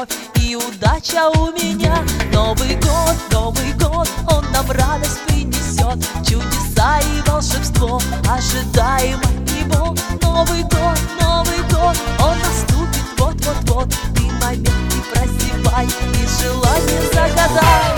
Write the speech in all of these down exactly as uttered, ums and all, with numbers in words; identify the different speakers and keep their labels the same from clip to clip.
Speaker 1: любовь и удача у меня. Новый год, Новый год, он нам радость принесет, чудеса и волшебство ожидаем от него. Новый год, Новый год, он наступит вот-вот-вот. Ты момент не прозевай и желание загадай.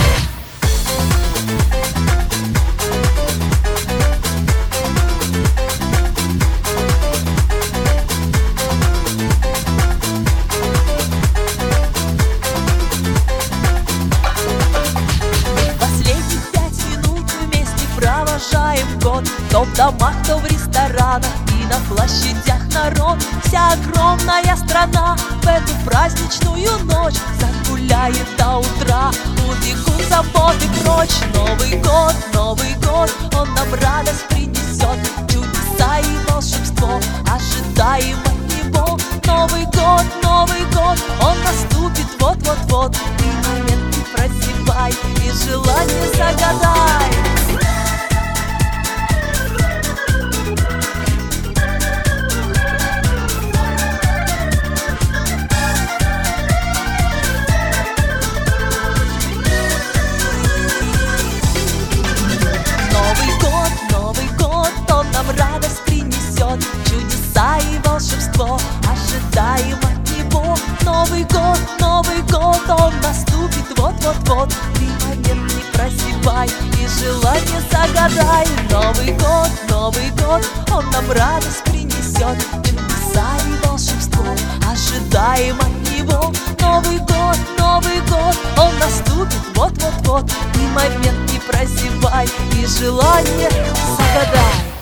Speaker 1: Провожаем год, то в домах, то в ресторанах и на площадях народ. Вся огромная страна в эту праздничную ночь загуляет до утра, убегут заботы прочь. Новый год, Новый год, он нам радость принесет, чудеса и волшебство ожидаем от него. Новый год, Новый год, он наступит вот-вот-вот. Ты момент не прозевай и желание загадай. Радость принесет, чудеса и волшебство ожидаем от него. Новый год, Новый год, он наступит вот-вот-вот. Ты момент не прозевай и желание загадай. Новый год, Новый год, он нам радость принесет, чудеса и волшебство ожидаем от него. Новый год, Новый год, он наступит вот-вот-вот. Ты момент не прозевай и желание загадай.